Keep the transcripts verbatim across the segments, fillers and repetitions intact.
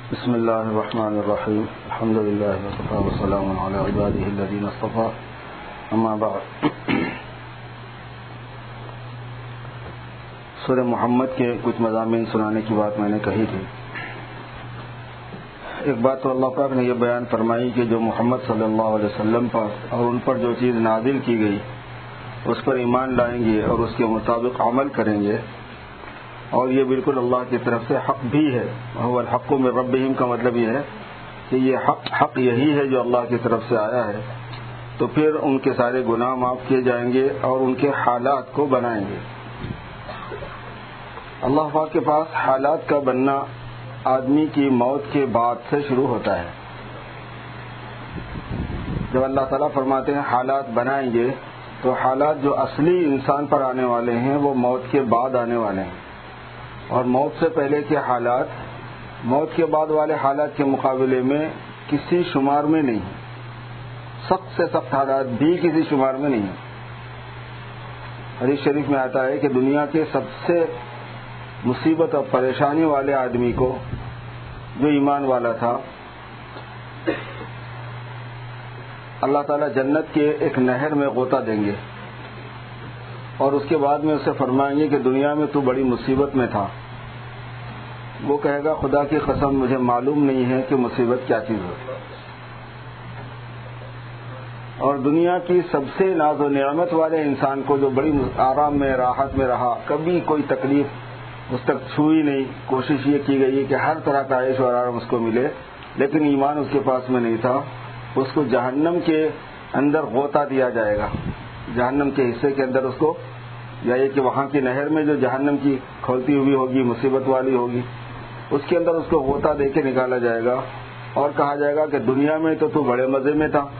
بسم اللہ الرحمن الرحیم الحمد للہ وکفی وسلام علی عبادہ الذین اصطفی اما بعد. سورہ محمد کے کچھ مضامین سنانے کی بات میں نے کہی تھی. ایک بات تو اللہ پاک نے یہ بیان فرمائی کہ جو محمد صلی اللہ علیہ وسلم پر اور ان پر جو چیز نازل کی گئی اس پر ایمان لائیں گے اور اس کے مطابق عمل کریں گے، اور یہ بالکل اللہ کی طرف سے حق بھی ہے. وہ الحق من ربہم کا مطلب یہ ہے کہ یہ حق حق یہی ہے جو اللہ کی طرف سے آیا ہے. تو پھر ان کے سارے گناہ معاف کیے جائیں گے اور ان کے حالات کو بنائیں گے. اللہ پاک کے پاس حالات کا بننا آدمی کی موت کے بعد سے شروع ہوتا ہے. جب اللہ تعالیٰ فرماتے ہیں حالات بنائیں گے تو حالات جو اصلی انسان پر آنے والے ہیں وہ موت کے بعد آنے والے ہیں، اور موت سے پہلے کے حالات موت کے بعد والے حالات کے مقابلے میں کسی شمار میں نہیں. سخت سے سخت حالات بھی کسی شمار میں نہیں. حدیث شریف میں آتا ہے کہ دنیا کے سب سے مصیبت اور پریشانی والے آدمی کو جو ایمان والا تھا، اللہ تعالیٰ جنت کے ایک نہر میں غوطہ دیں گے اور اس کے بعد میں اسے فرمائیں گے کہ دنیا میں تو بڑی مصیبت میں تھا. وہ کہے گا خدا کی قسم مجھے معلوم نہیں ہے کہ مصیبت کیا چیز ہے. اور دنیا کی سب سے ناز و نعمت والے انسان کو جو بڑی آرام میں راحت میں رہا، کبھی کوئی تکلیف اس تک چھوئی نہیں، کوشش یہ کی گئی کہ ہر طرح کا عیش و آرام اس کو ملے، لیکن ایمان اس کے پاس میں نہیں تھا، اس کو جہنم کے اندر غوطہ دیا جائے گا. جہنم کے حصے کے اندر اس کو، یا یہ کہ وہاں کی نہر میں جو جہنم کی کھولتی ہوئی ہوگی، مصیبت والی ہوگی، اس کے اندر اس کو غوطہ دے کے نکالا جائے گا اور کہا جائے گا کہ دنیا میں تو تو بڑے مزے میں تھا.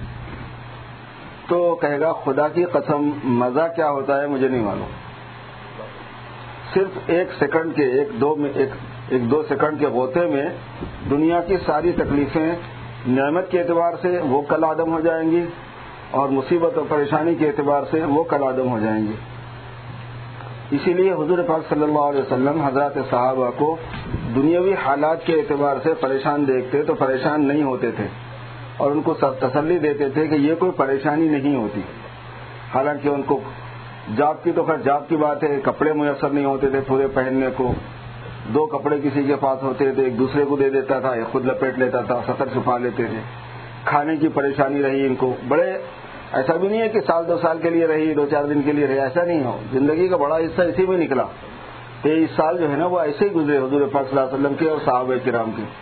تو کہے گا خدا کی قسم مزہ کیا ہوتا ہے مجھے نہیں معلوم. صرف ایک سیکنڈ کے ایک دو میں ایک ایک دو سیکنڈ کے غوطے میں دنیا کی ساری تکلیفیں نعمت کے اعتبار سے وہ کل عدم ہو جائیں گی اور مصیبت اور پریشانی کے اعتبار سے وہ کل عدم ہو جائیں گی. اسی لیے حضور پاک صلی اللہ علیہ وسلم حضرات صحابہ کو دنیاوی حالات کے اعتبار سے پریشان دیکھتے تو پریشان نہیں ہوتے تھے اور ان کو تسلی دیتے تھے کہ یہ کوئی پریشانی نہیں ہوتی. حالانکہ ان کو جاب کی تو خیر جاب کی بات ہے، کپڑے میسر نہیں ہوتے تھے پورے پہننے کو. دو کپڑے کسی کے پاس ہوتے تھے، ایک دوسرے کو دے دیتا تھا، ایک خود لپیٹ لیتا تھا، سطر چھپا لیتے تھے. کھانے کی پریشانی رہی ان کو. بڑے ایسا بھی نہیں ہے کہ سال دو سال کے لیے رہی، دو چار دن کے لیے رہی، ایسا نہیں ہو. زندگی کا بڑا حصہ اسی میں نکلا. تیئیس سال جو ہے نا وہ ایسے ہی گزرے حضور پاک صلی اللہ علیہ وسلم کے اور صحابہ کرام کی.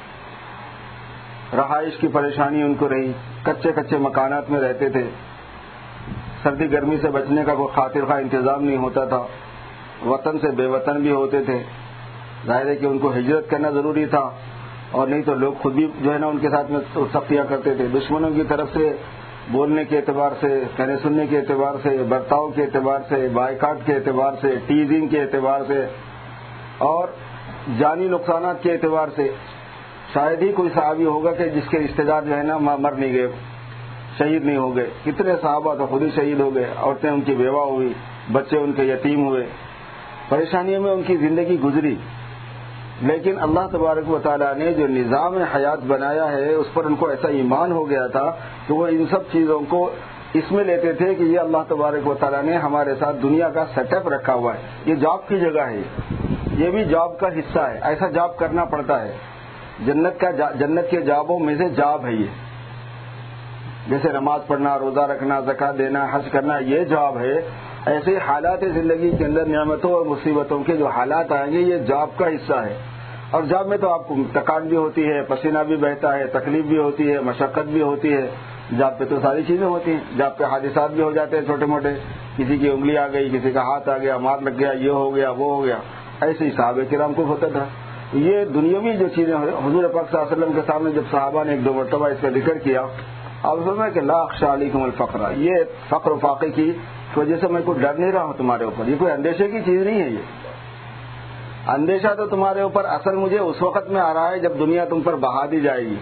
رہائش کی پریشانی ان کو رہی، کچے کچے مکانات میں رہتے تھے، سردی گرمی سے بچنے کا کوئی خاطر خواہ انتظام نہیں ہوتا تھا، وطن سے بے وطن بھی ہوتے تھے. ظاہر ہے کہ ان کو ہجرت کرنا ضروری تھا، اور نہیں تو لوگ خود بھی جو ہے نا ان کے ساتھ میں سختیاں کرتے تھے. دشمنوں کی طرف سے بولنے کے اعتبار سے، کہنے سننے کے اعتبار سے، برتاؤ کے اعتبار سے، بائیکاٹ کے اعتبار سے، ٹیزنگ کے اعتبار سے اور جانی نقصانات کے اعتبار سے. شاید ہی کوئی صحابی ہوگا کہ جس کے رشتے دار جو ہے نا مر نہیں گئے، شہید نہیں ہو گئے. کتنے صحابہ تو خود ہی شہید ہو گئے، عورتیں ان کی بیوہ ہوئی، بچے ان کے یتیم ہوئے. پریشانیوں میں ان کی زندگی گزری. لیکن اللہ تبارک و تعالیٰ نے جو نظام حیات بنایا ہے اس پر ان کو ایسا ایمان ہو گیا تھا کہ وہ ان سب چیزوں کو اس میں لیتے تھے کہ یہ اللہ تبارک و تعالیٰ نے ہمارے ساتھ دنیا کا سیٹ اپ رکھا ہوا ہے. یہ جاب کی جگہ ہے، یہ بھی جاب کا حصہ ہے. ایسا جاب کرنا پڑتا ہے. جنت کا جنت کے جابوں میں سے جاب ہے یہ. جیسے نماز پڑھنا، روزہ رکھنا، زکوٰۃ دینا، حج کرنا، یہ جاب ہے. ایسے حالات زندگی کے اندر نعمتوں اور مصیبتوں کے جو حالات آئیں گے یہ جاب کا حصہ ہے. اور جاب میں تو آپ کو تکان بھی ہوتی ہے، پسینہ بھی بہتا ہے، تکلیف بھی ہوتی ہے، مشقت بھی ہوتی ہے. جاب پہ تو ساری چیزیں ہوتی ہیں. جاب پہ حادثات بھی ہو جاتے ہیں چھوٹے موٹے، کسی کی انگلی آ گئی، کسی کا ہاتھ آ گیا، مار لگ گیا، یہ ہو گیا، وہ ہو گیا. ایسے ہی صحابہ کرام کو ہوتا تھا. یہ دنیاوی جو چیزیں حضور پاک صلی اللہ علیہ وسلم کے سامنے جب صحابہ نے ایک دو مرتبہ اس کا ذکر کیا، آپ فرمایا کہ لا اخشى علیکم الفقر، یہ فقر و فاقے کی وجہ سے میں کوئی ڈر نہیں رہا ہوں تمہارے اوپر. یہ کوئی اندیشے کی چیز نہیں ہے. یہ اندیشہ تو تمہارے اوپر اصل مجھے اس وقت میں آ رہا ہے جب دنیا تم پر بہا دی جائے گی.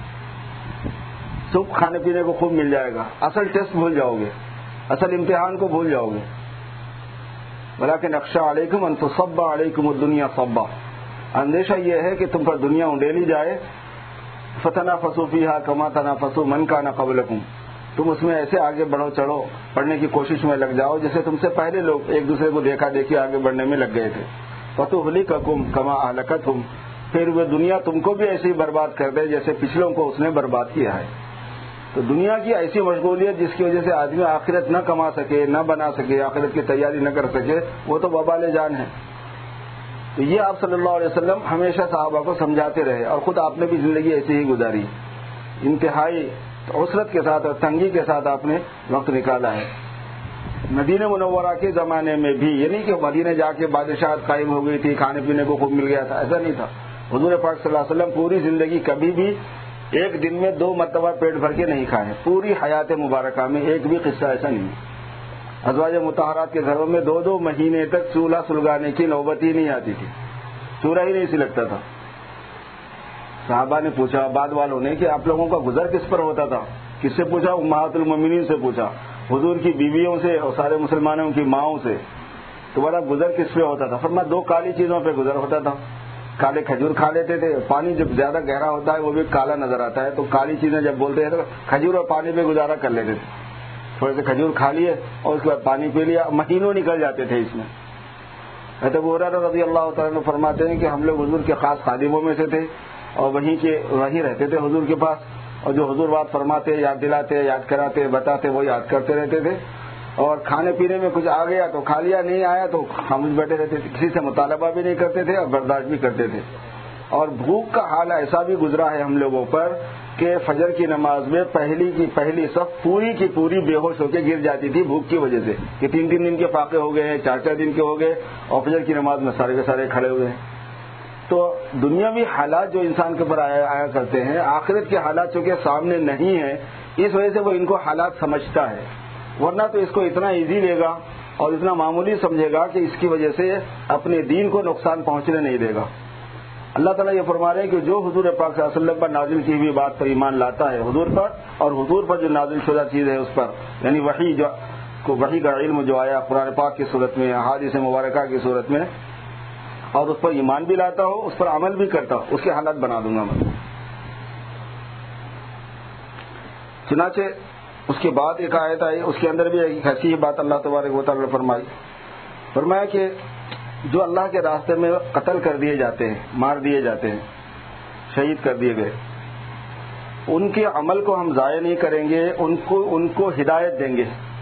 سکھ کھانے پینے کو خوب مل جائے گا، اصل ٹیسٹ بھول جاؤ گے، اصل امتحان کو بھول جاؤ گے. ولیکن اخشى علیکم ان تصب علیکم الدنیا صبا، اندیشہ یہ ہے کہ تم پر دنیا انڈیلی جائے. فتنافسوا فیہا کما تنافسوا من کان قبلکم، تم اس میں ایسے آگے بڑھو چڑھو پڑھنے کی کوشش میں لگ جاؤ جیسے تم سے پہلے لوگ ایک دوسرے کو دیکھا دیکھی آگے بڑھنے میں لگ گئے تھے. فتہلککم کما اہلکتہم، پھر وہ دنیا تم کو بھی ایسے ہی برباد کر دے جیسے پچھلوں کو اس نے برباد کیا ہے. تو دنیا کی ایسی مشغولیت جس کی وجہ سے آدمی آخرت نہ کما سکے، نہ بنا سکے، آخرت کی تیاری نہ کر سکے، وہ تو وبال جان ہے. تو یہ آپ صلی اللہ علیہ وسلم ہمیشہ صحابہ کو سمجھاتے رہے، اور خود آپ نے بھی زندگی ایسی ہی گزاری. انتہائی عسرت کے ساتھ اور تنگی کے ساتھ آپ نے وقت نکالا ہے. مدینہ منورہ کے زمانے میں بھی، یعنی کہ مدینہ جا کے بادشاہت قائم ہو گئی تھی، کھانے پینے کو خوب مل گیا تھا، ایسا نہیں تھا. حضور پاک صلی اللہ علیہ وسلم پوری زندگی کبھی بھی ایک دن میں دو مرتبہ پیٹ بھر کے نہیں کھائے. پوری حیات مبارکہ میں ایک بھی قصہ ایسا نہیں. ازواج مطہرات کے گھروں میں دو دو مہینے تک چولہا سلگانے کی نوبت ہی نہیں آتی تھی، چولہا ہی نہیں سلگتا تھا. صحابہ نے پوچھا بعد والوں نے کہ آپ لوگوں کا گزر کس پر ہوتا تھا؟ کس سے پوچھا؟ امہات المومنین سے پوچھا، حضور کی بیویوں سے اور سارے مسلمانوں کی ماؤں سے. تمہارا گزر کس پہ ہوتا تھا؟ فرمایا دو کالی چیزوں پہ گزر ہوتا تھا. کالے کھجور کھا لیتے تھے، پانی جب زیادہ گہرا ہوتا ہے وہ بھی کالا نظر آتا ہے، تو کالی چیزیں جب بولتے ہیں تو کھجور اور پانی پہ گزارا کر لیتے تھے. تھوڑے سے کھجور کھا لیے اور اس کے بعد پانی پی لیا، مہینوں نکل جاتے تھے اس میں. ابو ہریرہ رضی اللہ تعالیٰ عنہ فرماتے ہیں کہ ہم لوگ حضور کے خاص خادموں میں سے تھے اور وہیں کے وہیں رہتے تھے حضور کے پاس، اور جو حضور بات فرماتے، یاد دلاتے، یاد کراتے، بتاتے، وہ یاد کرتے رہتے تھے. اور کھانے پینے میں کچھ آ گیا تو کھا لیا، نہیں آیا تو خاموش بیٹھے رہتے تھے، کسی سے مطالبہ بھی نہیں کرتے تھے اور برداشت بھی کرتے تھے. اور بھوک کا حال ایسا بھی گزرا ہے ہم لوگوں پر کہ فجر کی نماز میں پہلی کی پہلی صف پوری کی پوری بے ہوش ہو کے گر جاتی تھی بھوک کی وجہ سے، کہ تین تین دن کے فاقے ہو گئے ہیں، چار چار دن کے ہو گئے، اور فجر کی نماز میں سارے کے سارے کھڑے ہوئے ہیں. تو دنیاوی حالات جو انسان کے اوپر آیا, آیا کرتے ہیں، آخرت کے حالات چونکہ سامنے نہیں ہیں، اس وجہ سے وہ ان کو حالات سمجھتا ہے. ورنہ تو اس کو اتنا ایزی لے گا اور اتنا معمولی سمجھے گا کہ اس کی وجہ سے اپنے دین کو نقصان پہنچنے نہیں دے گا. اللہ تعالیٰ یہ فرما رہے ہیں کہ جو حضور پاک صلی اللہ علیہ وسلم پر نازل کی ہوئی بات پر ایمان لاتا ہے، حضور پر اور حضور پر جو نازل شدہ چیز ہے اس پر، یعنی وحی جو کو وحی کا علم جو آیا قرآن پاک کی صورت میں، احادیث مبارکہ کی صورت میں، اور اس پر ایمان بھی لاتا ہو، اس پر عمل بھی کرتا ہو، اس کے حالات بنا دوں گا میں. چنانچہ اس کے بعد ایک آیت آئی، اس کے اندر بھی ایک ایسی ہی بات اللہ تبارک و تعالیٰ نے فرمائی. فرمایا کہ جو اللہ کے راستے میں قتل کر دیے جاتے ہیں، مار دیے جاتے ہیں، شہید کر دیے گئے، ان کے عمل کو ہم ضائع نہیں کریں گے، ان کو ان کو ہدایت دیں گے.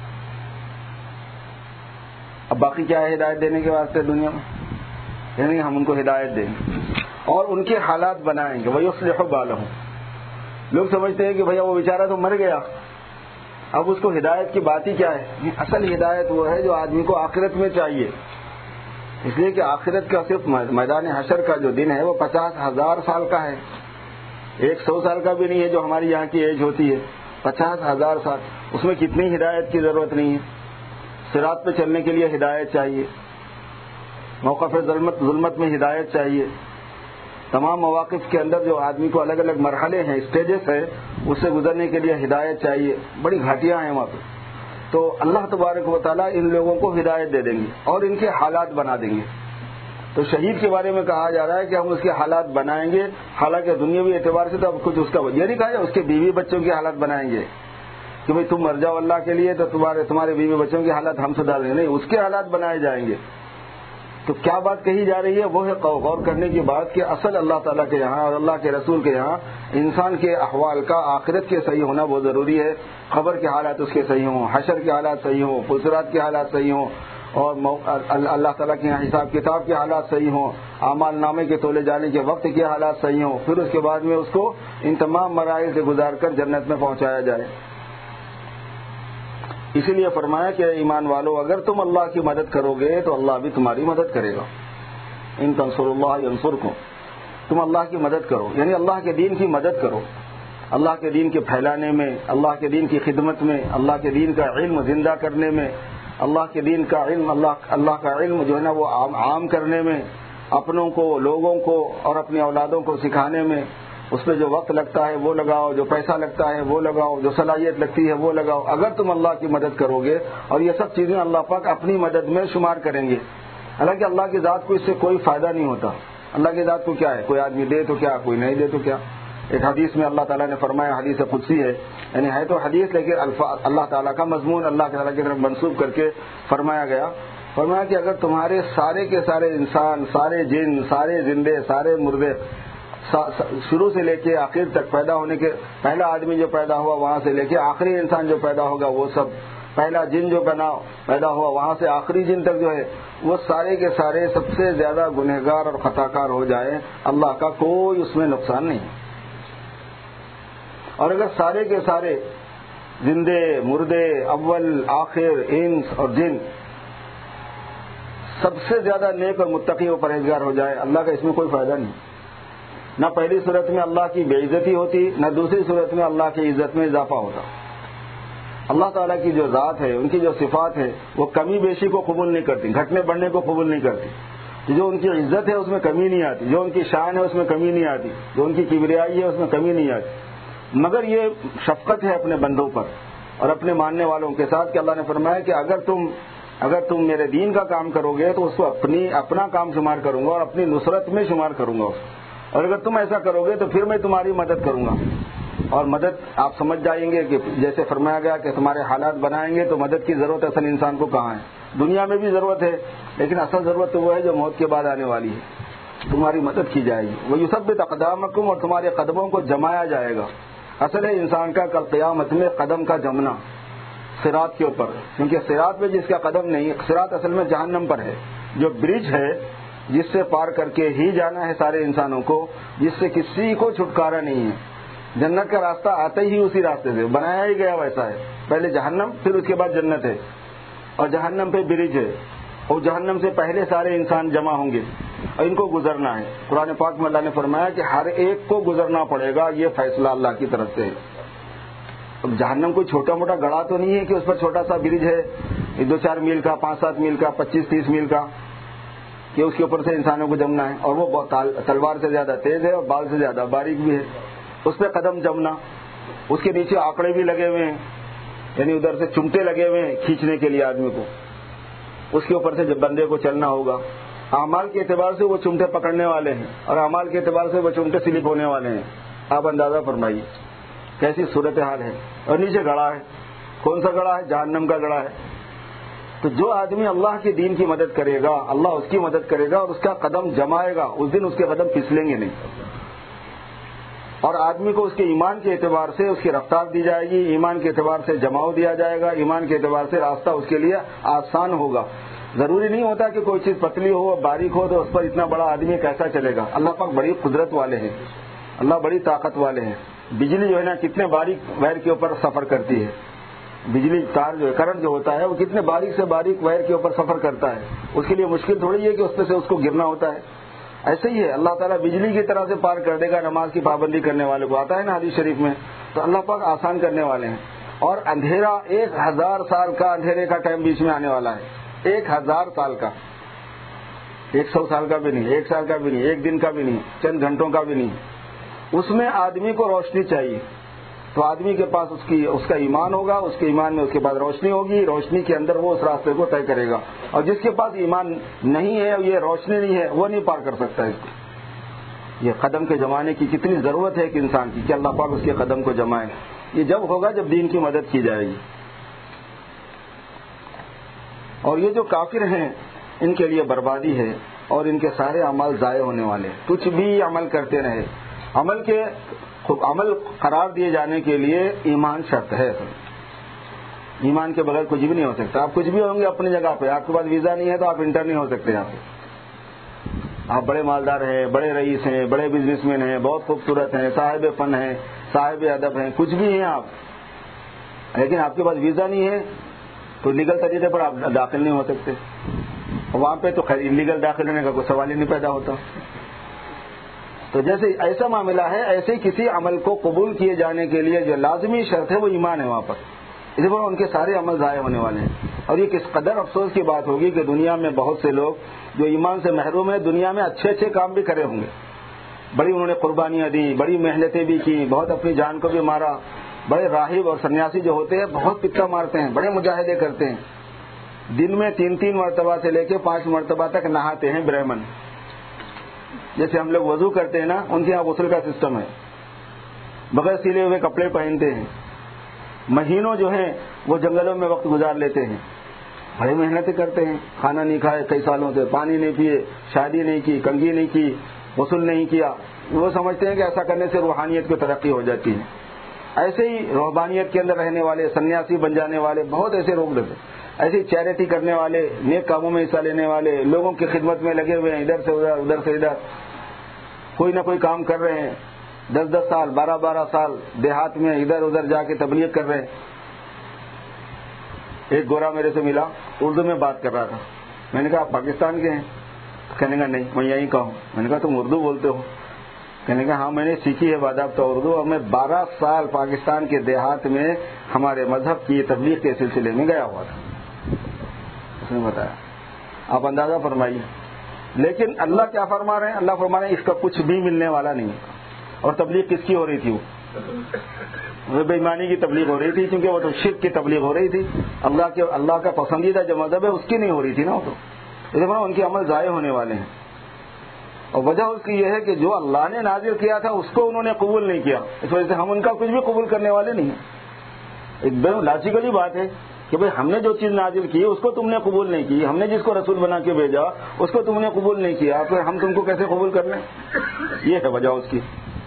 اب باقی کیا ہے ہدایت دینے کے واسطے دنیا میں؟ یعنی ہم ان کو ہدایت دیں گے اور ان کے حالات بنائیں گے. وَيُصْلِحُ بَالَهُمْ. لوگ سمجھتے ہیں کہ بھیا وہ بیچارہ تو مر گیا، اب اس کو ہدایت کی بات ہی کیا ہے؟ اصل ہدایت وہ ہے جو آدمی کو آخرت میں چاہیے، اس لیے کہ آخرت کا صرف میدان حشر کا جو دن ہے وہ پچاس ہزار سال کا ہے، ایک سو سال کا بھی نہیں ہے جو ہماری یہاں کی ایج ہوتی ہے، پچاس ہزار سال. اس میں کتنی ہدایت کی ضرورت نہیں ہے. صراط پہ چلنے کے لیے ہدایت چاہیے، موقف ظلمت ظلمت میں ہدایت چاہیے، تمام مواقف کے اندر جو آدمی کو الگ الگ مرحلے ہیں، اسٹیجز ہیں، اس سے گزرنے کے لیے ہدایت چاہیے. بڑی گھاٹیاں ہیں وہاں پہ. تو اللہ تبارک و تعالیٰ ان لوگوں کو ہدایت دے دیں گے اور ان کے حالات بنا دیں گے. تو شہید کے بارے میں کہا جا رہا ہے کہ ہم اس کے حالات بنائیں گے، حالانکہ دنیاوی اعتبار سے تو اب کچھ اس کا یہ نہیں کہا جائے اس کے بیوی بچوں کے حالات بنائیں گے کہ بھئی تم مر جاؤ اللہ کے لیے تو تمہارے تمہارے بیوی بچوں کے حالات ہم سدھار دیں گے، نہیں، اس کے حالات بنائے جائیں گے. تو کیا بات کہی جا رہی ہے؟ وہ ہے غور کرنے کی بات کہ اصل اللہ تعالیٰ کے یہاں اور اللہ کے رسول کے یہاں انسان کے احوال کا آخرت کے صحیح ہونا بہت ضروری ہے. قبر کے حالات اس کے صحیح ہوں، حشر کے حالات صحیح ہوں، پلسرات کے حالات صحیح ہوں، اور اللہ تعالیٰ کے یہاں حساب کتاب کے حالات صحیح ہوں، اعمال نامے کے تولے جانے کے وقت کے حالات صحیح ہوں، پھر اس کے بعد میں اس کو ان تمام مراحل سے گزار کر جنت میں پہنچایا جائے. اسی لیے فرمایا کہ ایمان والو اگر تم اللہ کی مدد کرو گے تو اللہ بھی تمہاری مدد کرے گا. ان تنصروا اللہ ینصرکم. تم اللہ کی مدد کرو یعنی اللہ کے دین کی مدد کرو، اللہ کے دین کے پھیلانے میں، اللہ کے دین کی خدمت میں، اللہ کے دین کا علم زندہ کرنے میں، اللہ کے دین کا علم اللہ اللہ کا علم جو ہے نا وہ عام, عام کرنے میں، اپنوں کو، لوگوں کو اور اپنی اولادوں کو سکھانے میں. اس میں جو وقت لگتا ہے وہ لگاؤ، جو پیسہ لگتا ہے وہ لگاؤ، جو صلاحیت لگتی ہے وہ لگاؤ. اگر تم اللہ کی مدد کرو گے، اور یہ سب چیزیں اللہ پاک اپنی مدد میں شمار کریں گے. حالانکہ اللہ کی ذات کو اس سے کوئی فائدہ نہیں ہوتا. اللہ کی ذات کو کیا ہے، کوئی آدمی دے تو کیا، کوئی نہیں دے تو کیا. ایک حدیث میں اللہ تعالیٰ نے فرمایا، حدیث قدسی ہے، یعنی ہے تو حدیث لیکن الفاظ اللہ تعالیٰ کا مضمون اللہ تعالیٰ کی طرف منسوب کر کے فرمایا گیا. فرمایا کہ اگر تمہارے سارے کے سارے انسان، سارے جن، سارے زندے، سارے مردے، شروع سے لے کے آخر تک پیدا ہونے کے، پہلا آدمی جو پیدا ہوا وہاں سے لے کے آخری انسان جو پیدا ہوگا وہ سب، پہلا جن جو بنا پیدا ہوا وہاں سے آخری جن تک جو ہے وہ سارے کے سارے سب سے زیادہ گنہگار اور خطا کار ہو جائیں، اللہ کا کوئی اس میں نقصان نہیں. اور اگر سارے کے سارے زندے، مردے، اول آخر، انس اور جن سب سے زیادہ نیک اور متقی و پرہیزگار ہو جائے، اللہ کا اس میں کوئی فائدہ نہیں. نہ پہلی صورت میں اللہ کی بے عزتی ہوتی، نہ دوسری صورت میں اللہ کی عزت میں اضافہ ہوتا. اللہ تعالیٰ کی جو ذات ہے، ان کی جو صفات ہے، وہ کمی بیشی کو قبول نہیں کرتی، گھٹنے بڑھنے کو قبول نہیں کرتی. جو ان کی عزت ہے اس میں کمی نہیں آتی، جو ان کی شان ہے اس میں کمی نہیں آتی، جو ان کی کبریائی ہے اس میں کمی نہیں آتی. مگر یہ شفقت ہے اپنے بندوں پر اور اپنے ماننے والوں کے ساتھ کہ اللہ نے فرمایا کہ اگر تم اگر تم میرے دین کا کام کرو گے تو اس کو اپنی اپنا کام شمار کروں گا اور اپنی نصرت میں شمار کروں گا اس کو. اور اگر تم ایسا کرو گے تو پھر میں تمہاری مدد کروں گا. اور مدد آپ سمجھ جائیں گے کہ جیسے فرمایا گیا کہ تمہارے حالات بنائیں گے تو مدد کی ضرورت اصل انسان کو کہاں ہے. دنیا میں بھی ضرورت ہے لیکن اصل ضرورت تو وہ ہے جو موت کے بعد آنے والی ہے. تمہاری مدد کی جائے گی. وہ یثبت اقدامکم، اور تمہارے قدموں کو جمایا جائے گا. اصل ہے انسان کا کل قیامت میں قدم کا جمنا صراط کے اوپر، کیونکہ صراط پہ جس کا قدم نہیں، صراط اصل میں جہنم پر ہے، جو برج ہے جس سے پار کر کے ہی جانا ہے سارے انسانوں کو، جس سے کسی کو چھٹکارا نہیں ہے. جنت کا راستہ آتا ہی اسی راستے سے بنایا ہی گیا ویسا ہے. پہلے جہنم، پھر اس کے بعد جنت ہے، اور جہنم پہ برج ہے، اور جہنم سے پہلے سارے انسان جمع ہوں گے اور ان کو گزرنا ہے. قرآن پاک میں اللہ نے فرمایا کہ ہر ایک کو گزرنا پڑے گا، یہ فیصلہ اللہ کی طرف سے ہے. اب جہنم کوئی چھوٹا موٹا گڑھا تو نہیں ہے کہ اس پر چھوٹا سا برج ہے دو چار میل کا، پانچ سات میل کا، پچیس تیس میل کا، کہ اس کے اوپر سے انسانوں کو جمنا ہے. اور وہ بہت تلوار سے زیادہ تیز ہے اور بال سے زیادہ باریک بھی ہے. اس پہ قدم جمنا، اس کے نیچے آکڑے بھی لگے ہوئے ہیں، یعنی ادھر سے چمٹے لگے ہوئے ہیں کھینچنے کے لیے آدمی کو. اس کے اوپر سے جب بندے کو چلنا ہوگا، اعمال کے اعتبار سے وہ چمٹے پکڑنے والے ہیں اور اعمال کے اعتبار سے وہ چمٹے سلپ ہونے والے ہیں. آپ اندازہ فرمائیے کیسی صورتحال ہے. اور نیچے گڑھا ہے. کون سا گڑھا ہے؟ جہنم کا گڑھا ہے. تو جو آدمی اللہ کے دین کی مدد کرے گا، اللہ اس کی مدد کرے گا اور اس کا قدم جمائے گا، اس دن اس کے قدم پھسلیں گے نہیں. اور آدمی کو اس کے ایمان کے اعتبار سے اس کی رفتار دی جائے گی، ایمان کے اعتبار سے جماؤ دیا جائے گا، ایمان کے اعتبار سے راستہ اس کے لیے آسان ہوگا. ضروری نہیں ہوتا کہ کوئی چیز پتلی ہو، باریک ہو تو اس پر اتنا بڑا آدمی کیسا چلے گا. اللہ پاک بڑی قدرت والے ہیں، اللہ بڑی طاقت والے ہیں. بجلی جو ہے نا کتنے باریک وائر کے اوپر سفر کرتی ہے. بجلی تار جو ہے، کرنٹ جو ہوتا ہے وہ کتنے باریک سے باریک وائر کے اوپر سفر کرتا ہے. اس کے لیے مشکل تھوڑی ہے کہ اس پہ سے اس کو گرنا ہوتا ہے. ایسے ہی ہے اللہ تعالیٰ بجلی کی طرح سے پار کر دے گا نماز کی پابندی کرنے والے کو. آتا ہے نا حدیث شریف میں. تو اللہ پاک آسان کرنے والے ہیں. اور اندھیرا ایک ہزار سال کا اندھیرے کا ٹائم بیچ میں آنے والا ہے. ایک ہزار سال کا، ایک سو سال کا بھی نہیں، ایک سال کا بھی نہیں، ایک دن کا بھی نہیں، چند گھنٹوں کا بھی نہیں. اس میں آدمی کو روشنی چاہیے. تو آدمی کے پاس اس کی اس کا ایمان ہوگا، اس کے ایمان میں اس کے بعد روشنی ہوگی، روشنی کے اندر وہ اس راستے کو طے کرے گا. اور جس کے پاس ایمان نہیں ہے، یہ روشنی نہیں ہے، وہ نہیں پار کر سکتا اس کو. یہ قدم کے جمانے کی کتنی ضرورت ہے ایک انسان کی کہ اللہ پاک اس کے قدم کو جمائے. یہ جب ہوگا جب دین کی مدد کی جائے گی. اور یہ جو کافر ہیں ان کے لیے بربادی ہے اور ان کے سارے عمل ضائع ہونے والے. کچھ بھی عمل کرتے رہے، عمل کے عمل قرار دیے جانے کے لیے ایمان شرط ہے. ایمان کے بغیر کچھ بھی نہیں ہو سکتا. آپ کچھ بھی ہوں گے اپنی جگہ پہ، آپ کے پاس ویزا نہیں ہے تو آپ انٹر نہیں ہو سکتے. یہاں پہ آپ بڑے مالدار ہیں، بڑے رئیس ہیں، بڑے بزنس مین ہیں، بہت خوبصورت ہیں، صاحب فن ہیں، صاحب ادب ہیں، کچھ بھی ہیں آپ، لیکن آپ کے پاس ویزا نہیں ہے تو لیگل طریقے پر آپ داخل نہیں ہو سکتے. وہاں پہ تو خیر انلیگل داخل ہونے کا کوئی سوال ہی نہیں پیدا ہوتا. تو جیسے ایسا معاملہ ہے، ایسے ہی کسی عمل کو قبول کیے جانے کے لیے جو لازمی شرط ہے وہ ایمان ہے وہاں پر. اسی پر ان کے سارے عمل ضائع ہونے والے ہیں. اور یہ کس قدر افسوس کی بات ہوگی کہ دنیا میں بہت سے لوگ جو ایمان سے محروم ہیں دنیا میں اچھے اچھے کام بھی کرے ہوں گے، بڑی انہوں نے قربانیاں دی، بڑی محنتیں بھی کی، بہت اپنی جان کو بھی مارا. بڑے راہب اور سنیاسی جو ہوتے ہیں بہت پتا مارتے ہیں، بڑے مجاہدے کرتے ہیں، دن میں تین تین مرتبہ سے لے کے پانچ مرتبہ تک نہاتے ہیں برہمن. جیسے ہم لوگ وضو کرتے ہیں نا، ان کے یہاں غسل کا سسٹم ہے، بغیر سلے ہوئے کپڑے پہنتے ہیں، مہینوں جو ہیں وہ جنگلوں میں وقت گزار لیتے ہیں، بڑی محنتیں کرتے ہیں، کھانا نہیں کھائے کئی سالوں سے، پانی نہیں پیے، شادی نہیں کی، کنگھی نہیں کی، غسل نہیں کیا، وہ سمجھتے ہیں کہ ایسا کرنے سے روحانیت کی ترقی ہو جاتی ہے۔ ایسے ہی رہبانیت کے اندر رہنے والے، سنیاسی بن جانے والے بہت ایسے لوگ رہتے، ایسی چیریٹی کرنے والے، نیک کاموں میں حصہ لینے والے، لوگوں کی خدمت میں لگے ہوئے ہیں، ادھر سے ادھر ادھر سے ادھر کوئی نہ کوئی کام کر رہے ہیں، دس دس سال بارہ بارہ سال دیہات میں ادھر ادھر جا کے تبلیغ کر رہے ہیں۔ ایک گورا میرے سے ملا، اردو میں بات کر رہا تھا، میں نے کہا آپ پاکستان کے ہیں؟ کہنے کا نہیں میں یہیں کا ہوں۔ میں نے کہا تم اردو بولتے ہو؟ کہنے کا ہاں میں نے سیکھی ہے باضابطہ اردو، اور میں بارہ سال پاکستان کے دیہات میں ہمارے مذہب کی تبلیغ کے سلسلے میں گیا ہوا تھا، اس نے بتایا۔ آپ اندازہ فرمائیے، لیکن اللہ کیا فرما رہے ہیں؟ اللہ فرما رہے ہیں اس کا کچھ بھی ملنے والا نہیں ہے۔ اور تبلیغ کس کی ہو رہی تھی؟ وہ بے ایمانی کی تبلیغ ہو رہی تھی، کیونکہ وہ تو شرک کی تبلیغ ہو رہی تھی، اللہ کے اللہ کا پسندیدہ جو مذہب ہے اس کی نہیں ہو رہی تھی نا، وہ تو اس لیے ان کے عمل ضائع ہونے والے ہیں۔ اور وجہ اس کی یہ ہے کہ جو اللہ نے نازل کیا تھا اس کو انہوں نے قبول نہیں کیا، اس وجہ سے ہم ان کا کچھ بھی قبول کرنے والے نہیں ہیں۔ ایک بے لاجیکلی بات ہے کہ بھئی ہم نے جو چیز نازل کی اس کو تم نے قبول نہیں کی، ہم نے جس کو رسول بنا کے بھیجا اس کو تم نے قبول نہیں کیا، پھر ہم تم کو کیسے قبول کر لیں؟ یہ ہے وجہ اس کی۔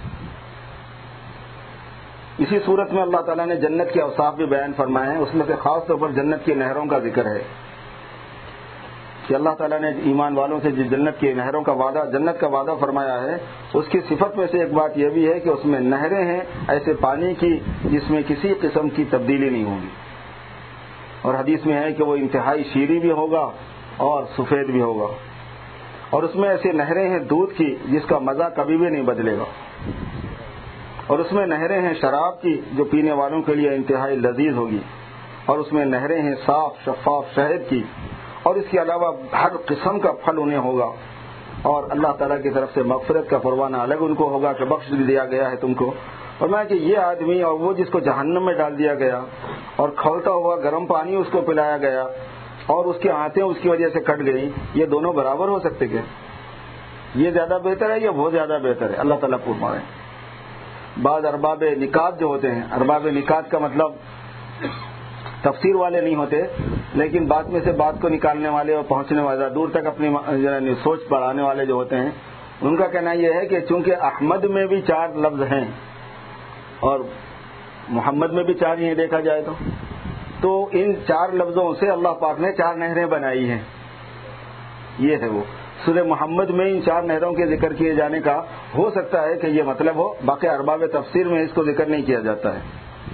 اسی صورت میں اللہ تعالیٰ نے جنت کے اوصاف بھی بیان فرمائے ہیں، اس میں سے خاص طور پر جنت کی نہروں کا ذکر ہے کہ اللہ تعالیٰ نے ایمان والوں سے جنت کی نہروں کا وعدہ جنت کا وعدہ فرمایا ہے۔ اس کی صفت میں سے ایک بات یہ بھی ہے کہ اس میں نہریں ہیں ایسے پانی کی جس میں کسی قسم کی تبدیلی نہیں ہوگی، اور حدیث میں ہے کہ وہ انتہائی شیریں بھی ہوگا اور سفید بھی ہوگا، اور اس میں ایسے نہریں ہیں دودھ کی جس کا مزہ کبھی بھی نہیں بدلے گا، اور اس میں نہریں ہیں شراب کی جو پینے والوں کے لیے انتہائی لذیذ ہوگی، اور اس میں نہریں ہیں صاف شفاف شہد کی، اور اس کے علاوہ ہر قسم کا پھل انہیں ہوگا، اور اللہ تعالیٰ کی طرف سے مغفرت کا پروانہ الگ ان کو ہوگا کہ بخش دیا گیا ہے تم کو۔ اور میں کہ یہ آدمی اور وہ جس کو جہنم میں ڈال دیا گیا اور کھولتا ہوا گرم پانی اس کو پلایا گیا اور اس کی آنتیں اس کی وجہ سے کٹ گئی، یہ دونوں برابر ہو سکتے کیا؟ یہ زیادہ بہتر ہے یا وہ زیادہ بہتر ہے؟ اللہ تعالیٰ فرمائے۔ بعض ارباب نکات جو ہوتے ہیں، ارباب نکات کا مطلب تفسیر والے نہیں ہوتے، لیکن بات میں سے بات کو نکالنے والے اور پہنچنے والے دور تک اپنی سوچ بڑھانے والے جو ہوتے ہیں، ان کا کہنا یہ ہے کہ چونکہ احمد میں بھی چار لفظ ہیں اور محمد میں بھی چار ہی دیکھا جائے تو تو ان چار لفظوں سے اللہ پاک نے چار نہریں بنائی ہیں۔ یہ ہے وہ سورہ محمد میں ان چار نہروں کے ذکر کیے جانے کا ہو سکتا ہے کہ یہ مطلب ہو، باقی ارباب تفسیر میں اس کو ذکر نہیں کیا جاتا ہے۔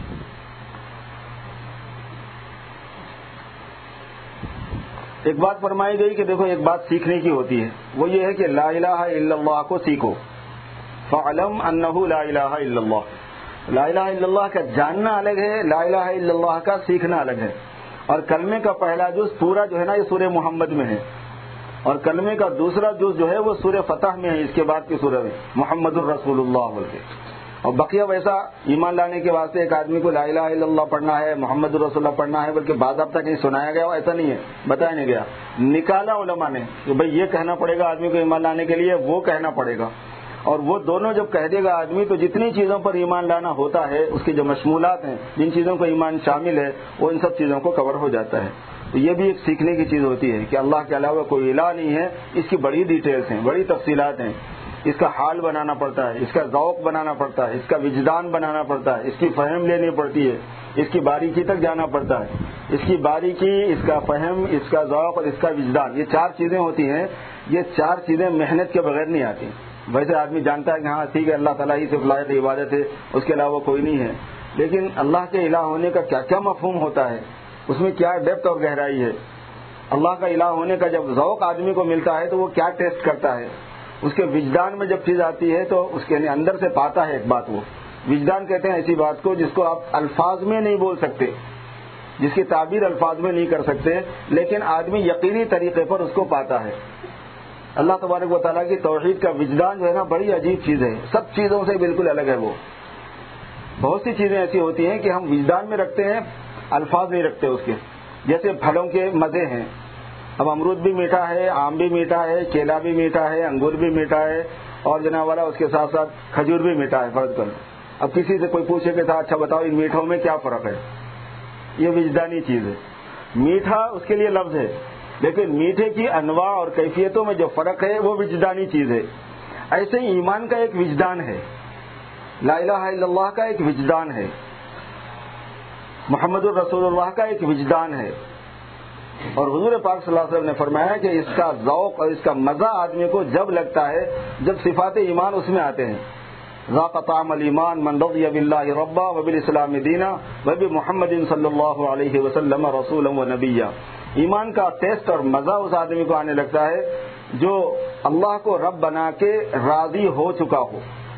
ایک بات فرمائی گئی کہ دیکھو ایک بات سیکھنے کی ہوتی ہے، وہ یہ ہے کہ لا الہ الا اللہ کو سیکھو، فَعْلَمْ أَنَّهُ لَا إِلَهَ إِلَّا اللَّهُ۔ لا الہ الا اللہ کا جاننا الگ ہے، لا الہ الا اللہ کا سیکھنا الگ ہے۔ اور کلمے کا پہلا جز پورا جو ہے نا یہ سورہ محمد میں ہے، اور کلمے کا دوسرا جز جو ہے وہ سورہ فتح میں ہے، اس کے بعد کی سورہ میں محمد الرسول اللہ بول کے۔ اور بقیہ ویسا ایمان لانے کے واسطے ایک آدمی کو لا الہ الا اللہ پڑھنا ہے، محمد الرسول اللہ پڑھنا ہے بلکہ باضابطہ کہیں سنایا گیا ایسا نہیں ہے، بتایا نہیں گیا، نکالا علماء نے کہ بھئی یہ کہنا پڑے گا آدمی کو ایمان لانے کے لیے، وہ کہنا پڑے گا، اور وہ دونوں جب کہہ دے گا آدمی تو جتنی چیزوں پر ایمان لانا ہوتا ہے اس کی جو مشمولات ہیں، جن چیزوں کو ایمان شامل ہے وہ ان سب چیزوں کو کور ہو جاتا ہے۔ تو یہ بھی ایک سیکھنے کی چیز ہوتی ہے کہ اللہ کے علاوہ کوئی الہ نہیں ہے، اس کی بڑی ڈیٹیلز ہیں، بڑی تفصیلات ہیں، اس کا حال بنانا پڑتا ہے، اس کا ذوق بنانا پڑتا ہے، اس کا وجدان بنانا پڑتا ہے، اس کی فہم لینی پڑتی ہے، اس کی باریکی تک جانا پڑتا ہے، اس کی باریکی، اس کا فہم، اس کا ذوق اور اس کا وجدان، یہ چار چیزیں ہوتی ہیں، یہ چار چیزیں محنت کے بغیر نہیں آتی۔ ویسے آدمی جانتا ہے کہ ہاں ٹھیک ہے اللہ تعالیٰ ہی سے لائق عبادت ہے، اس کے علاوہ کوئی نہیں ہے، لیکن اللہ کے الہ ہونے کا کیا کیا مفہوم ہوتا ہے، اس میں کیا ڈیپتھ اور گہرائی ہے، اللہ کا الہ ہونے کا جب ذوق آدمی کو ملتا ہے تو وہ کیا ٹیسٹ کرتا ہے، اس کے وجدان میں جب چیز آتی ہے تو اس کے اندر سے پاتا ہے ایک بات، وہ وجدان کہتے ہیں ایسی بات کو جس کو آپ الفاظ میں نہیں بول سکتے، جس کی تعبیر الفاظ میں نہیں کر سکتے، لیکن آدمی یقینی طریقے پر اس کو پاتا ہے۔ اللہ تبارک و تعالیٰ کی توحید کا وجدان جو ہے نا بڑی عجیب چیز ہے، سب چیزوں سے بالکل الگ ہے۔ وہ بہت سی چیزیں ایسی ہوتی ہیں کہ ہم وجدان میں رکھتے ہیں، الفاظ نہیں رکھتے اس کے، جیسے پھلوں کے مزے ہیں، اب امرود بھی میٹھا ہے، آم بھی میٹھا ہے، کیلا بھی میٹھا ہے، انگور بھی میٹھا ہے، اور جناب والا اس کے ساتھ ساتھ کھجور بھی میٹھا ہے فرض کر. اب کسی سے کوئی پوچھے کہ تھا اچھا بتاؤ ان میٹھوں میں کیا فرق ہے، یہ وجدانی چیز ہے. میٹھا اس کے لیے لفظ ہے، لیکن میٹھے کی انواع اور کیفیتوں میں جو فرق ہے وہ وجدانی چیز ہے. ایسے ہی ایمان کا ایک وجدان ہے، لا الہ الا اللہ کا ایک وجدان ہے، محمد الرسول اللہ کا ایک وجدان ہے. اور حضور پاک صلی اللہ علیہ وسلم نے فرمایا کہ اس کا ذوق اور اس کا مزہ آدمی کو جب لگتا ہے جب صفات ایمان اس میں آتے ہیں. ذاق طعم الایمان من رضی باللہ ربا وبالاسلام دینا وبمحمد صلی اللہ علیہ وسلم رسولا ونبیا. ایمان کا ٹیسٹ اور مزہ اس آدمی کو آنے لگتا ہے جو اللہ کو رب بنا کے راضی ہو چکا ہو.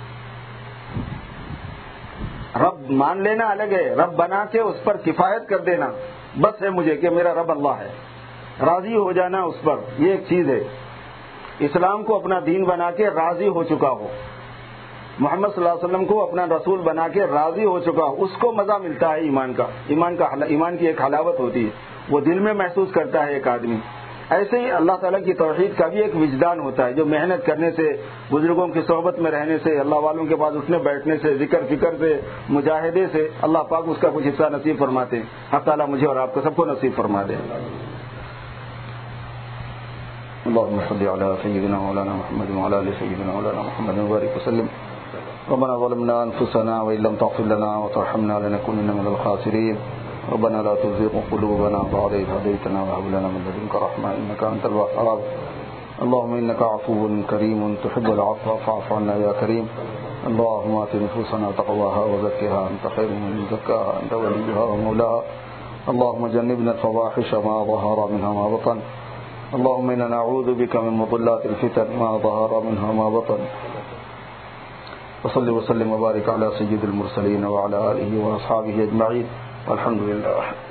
رب مان لینا الگ ہے، رب بنا کے اس پر کفایت کر دینا بس ہے مجھے کہ میرا رب اللہ ہے، راضی ہو جانا اس پر، یہ ایک چیز ہے. اسلام کو اپنا دین بنا کے راضی ہو چکا ہو، محمد صلی اللہ علیہ وسلم کو اپنا رسول بنا کے راضی ہو چکا ہو، اس کو مزہ ملتا ہے ایمان کا. ایمان کا ایمان کی ایک حلاوت ہوتی ہے، وہ دل میں محسوس کرتا ہے ایک آدمی. ایسے ہی اللہ تعالیٰ کی توحید کا بھی ایک وجدان ہوتا ہے جو محنت کرنے سے، بزرگوں کی صحبت میں رہنے سے، اللہ والوں کے بعد اٹھنے بیٹھنے سے، ذکر فکر سے، مجاہدے سے اللہ پاک اس کا کچھ حصہ نصیب فرماتے ہیں. حق تعالیٰ مجھے اور آپ کو سب کو نصیب فرما دے. اللهم صل على سيدنا مولانا محمد وعلى ال سيدنا مولانا محمد وبارك وسلم. ربنا ظلمنا انفسنا وان لم تغفر لنا وترحمنا لنكونن من الخاسرين. ربنا لا تزغ قلوبنا بعد إذ هديتنا وهب لنا من لدنك رحمة إنك أنت الوهاب. اللهم إنك عفو كريم تحب العفو فاعف عنا يا كريم. اللهم آت نفوسنا تقواها وزكها أنت خير من زكاها أنت وليها ومولاها. اللهم جنبنا الفواحش ما ظهر منها ما بطن. اللهم إنا نعوذ بك من مضلات الفتن ما ظهر منها ما بطن. وصل وسلم وبارك على سيد المرسلين وعلى آله وأصحابه أجمعين والحمد لله.